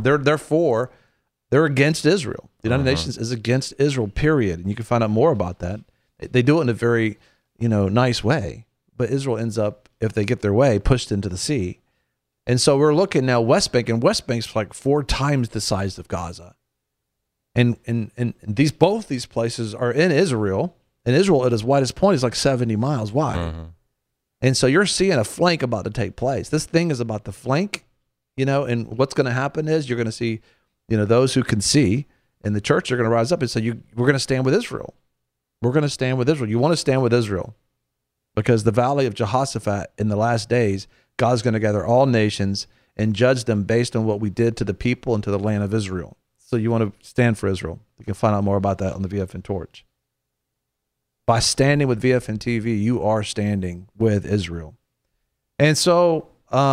They're against Israel. The United Nations is against Israel, period. And you can find out more about that. They do it in a very, nice way. But Israel ends up, if they get their way, pushed into the sea. And so we're looking now West Bank, and West Bank's like 4 times the size of Gaza. And both these places are in Israel. And Israel, at its widest point, is like 70 miles wide. And so you're seeing a flank about to take place. This thing is about to flank, and what's going to happen is you're going to see, those who can see in the church are going to rise up and say, we're going to stand with Israel. We're going to stand with Israel. You want to stand with Israel because the valley of Jehoshaphat in the last days, God's going to gather all nations and judge them based on what we did to the people and to the land of Israel. So you want to stand for Israel. You can find out more about that on the VFN Torch. By standing with VFN TV, you are standing with Israel. And so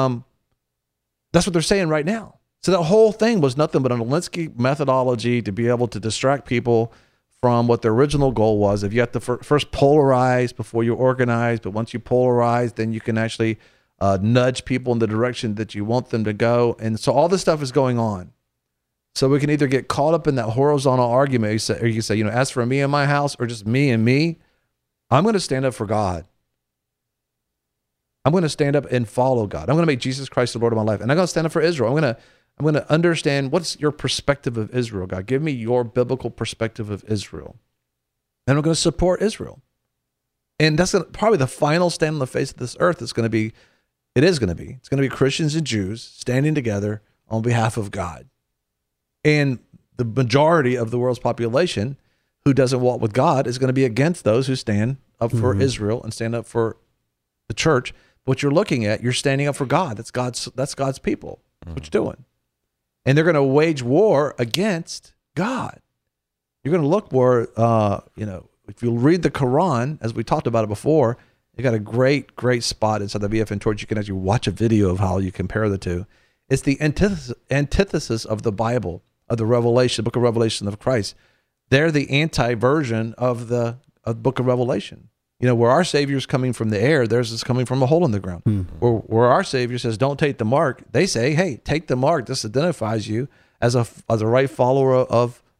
that's what they're saying right now. So that whole thing was nothing but an Alinsky methodology to be able to distract people from what their original goal was. If you have to first polarize before you organize, but once you polarize, then you can actually nudge people in the direction that you want them to go. And so all this stuff is going on. So we can either get caught up in that horizontal argument, or you can say, as for me and my house, or just me and me, I'm going to stand up for God. I'm going to stand up and follow God. I'm going to make Jesus Christ the Lord of my life. And I'm going to stand up for Israel. I'm going to understand what's your perspective of Israel, God. Give me your biblical perspective of Israel. And I'm going to support Israel. And that's probably the final stand on the face of this earth. It's going to be Christians and Jews standing together on behalf of God. And the majority of the world's population who doesn't walk with God is going to be against those who stand up for Israel and stand up for the church. What you're looking at, you're standing up for God. That's God's people. That's what you're doing. And they're going to wage war against God. You're going to look where, if you read the Quran, as we talked about it before, you got a great, great spot inside the VFN Torch. You can actually watch a video of how you compare the two. It's the antithesis of the Bible, of the Revelation, the book of Revelation of Christ. They're the anti-version of the book of Revelation. Where our Savior's coming from the air, theirs is coming from a hole in the ground. Where our Savior says, don't take the mark, they say, hey, take the mark. This identifies you as a right follower of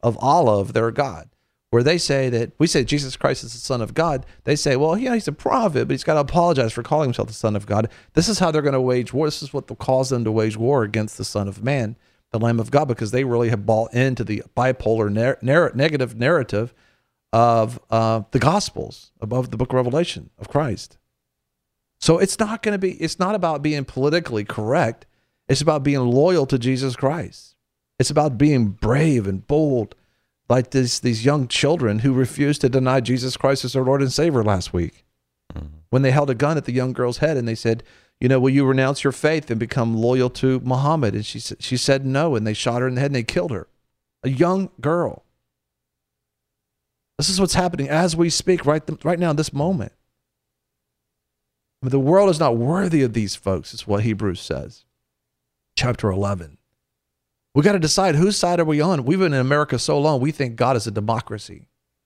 of Allah of their God, where they say that we say Jesus Christ is the Son of God. They say, well, yeah, he's a prophet, but he's got to apologize for calling himself the Son of God. This is how they're going to wage war. This is what will cause them to wage war against the Son of Man, the Lamb of God, because they really have bought into the bipolar negative narrative of the Gospels, above the book of Revelation of Christ. So it's not about being politically correct. It's about being loyal to Jesus Christ. It's about being brave and bold, like these young children who refused to deny Jesus Christ as their Lord and Savior last week. When they held a gun at the young girl's head and they said, will you renounce your faith and become loyal to Muhammad? And she said no, and they shot her in the head and they killed her. A young girl. This is what's happening as we speak right now in this moment. I mean, the world is not worthy of these folks, is what Hebrews says. Chapter 11. We got to decide whose side are we on. We've been in America so long, we think God is a democracy.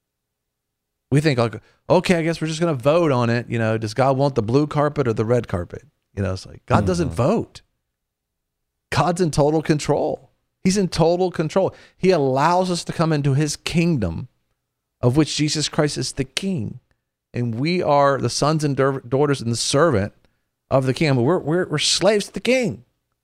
We think, okay, I guess we're just going to vote on it. Does God want the blue carpet or the red carpet? It's like God doesn't vote. God's in total control. He's in total control. He allows us to come into his kingdom, of which Jesus Christ is the king. And we are the sons and daughters and the servant of the king. I mean, we're slaves to the king.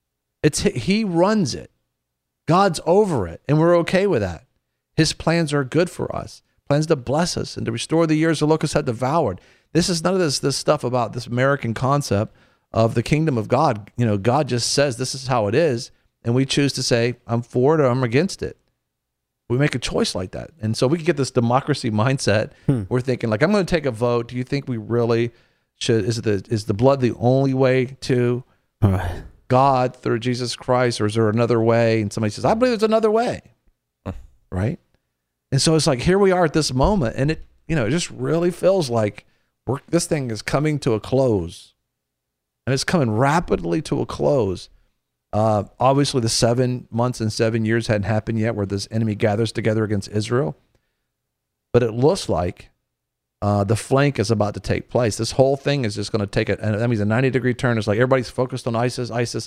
He runs it. God's over it, and we're okay with that. His plans are good for us. Plans to bless us and to restore the years the locusts had devoured. This is none of this stuff about this American concept of the kingdom of God. God just says this is how it is, and we choose to say, I'm for it or I'm against it. We make a choice like that. And so we can get this democracy mindset. We're thinking, like, I'm going to take a vote. Do you think we really should? Is the blood the only way to God through Jesus Christ, or is there another way? And somebody says, I believe there's another way. Right? And so it's like, here we are at this moment, and it just really feels like this thing is coming to a close. And it's coming rapidly to a close. Obviously, the 7 months and 7 years hadn't happened yet where this enemy gathers together against Israel. But it looks like the flank is about to take place. This whole thing is just going to take it. And that means a 90-degree turn. It's like everybody's focused on ISIS.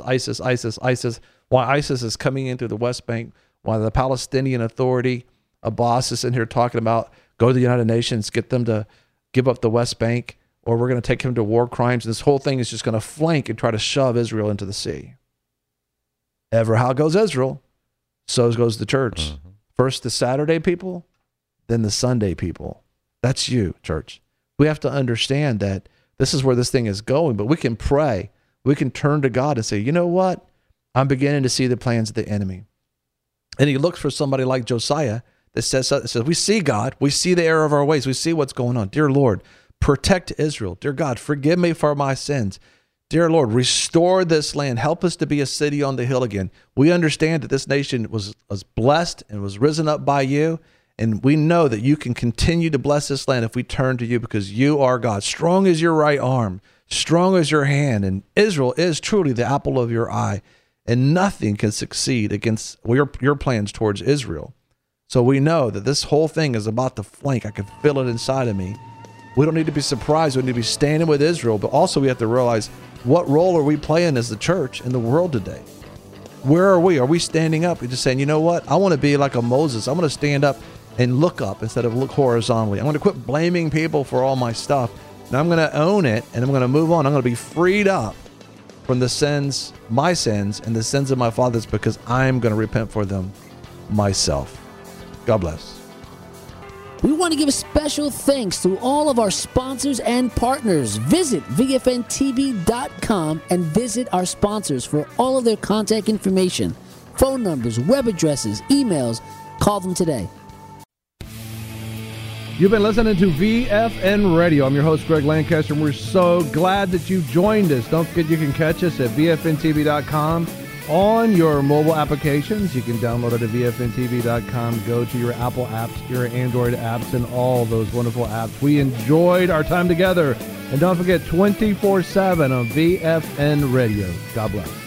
Why ISIS is coming in through the West Bank. Why the Palestinian Authority, Abbas, is in here talking about go to the United Nations, get them to give up the West Bank, or we're going to take him to war crimes. And this whole thing is just going to flank and try to shove Israel into the sea. Ever how goes Israel, so goes the church. First the Saturday people, then the Sunday people. That's you, church. We have to understand that this is where this thing is going, but we can pray. We can turn to God and say, you know what? I'm beginning to see the plans of the enemy. And he looks for somebody like Josiah that says, we see God. We see the error of our ways. We see what's going on. Dear Lord, protect Israel. Dear God, forgive me for my sins. Dear Lord, restore this land. Help us to be a city on the hill again. We understand that this nation was blessed and was risen up by you. And we know that you can continue to bless this land if we turn to you, because you are God. Strong is your right arm, strong is your hand. And Israel is truly the apple of your eye. And nothing can succeed against your plans towards Israel. So we know that this whole thing is about to flank. I can feel it inside of me. We don't need to be surprised. We need to be standing with Israel. But also we have to realize, what role are we playing as the church in the world today? Where are we? Are we standing up and just saying, you know what? I want to be like a Moses. I'm going to stand up and look up instead of look horizontally. I'm going to quit blaming people for all my stuff. And I'm going to own it, and I'm going to move on. I'm going to be freed up from the sins, my sins, and the sins of my fathers, because I'm going to repent for them myself. God bless. We want to give a special thanks to all of our sponsors and partners. Visit VFNTV.com and visit our sponsors for all of their contact information, phone numbers, web addresses, emails. Call them today. You've been listening to VFN Radio. I'm your host, Greg Lancaster, and we're so glad that you joined us. Don't forget you can catch us at VFNTV.com on your mobile applications. You can download it at VFNTV.com. Go to your Apple apps, your Android apps, and all those wonderful apps. We enjoyed our time together. And don't forget, 24/7 on VFN Radio. God bless.